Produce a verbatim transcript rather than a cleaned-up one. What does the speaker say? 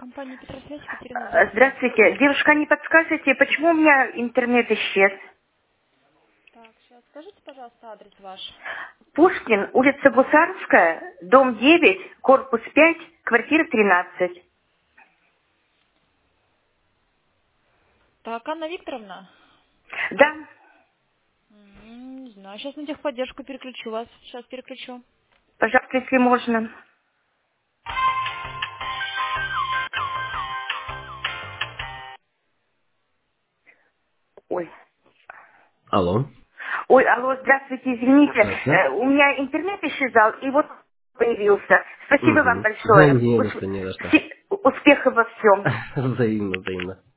Компания Петросвязь, Екатерина, Э, здравствуйте. Здравствуйте. Девушка, не подскажете, почему у меня интернет исчез? Так, сейчас скажите, пожалуйста, адрес ваш. Пушкин, улица Гусарская, дом девять, корпус пять, квартира тринадцать. Так, Анна Викторовна? Да, М, Не знаю, сейчас на техподдержку переключу вас. Сейчас переключу. пожалуйста, если можно. Ой. Алло. Ой, алло, здравствуйте, извините. Здравствуйте. Э, У меня интернет исчезал, и вот появился. Спасибо вам Угу. большое. Не за Ус- что, не за что. все- Успехов во всем. Взаимно, взаимно.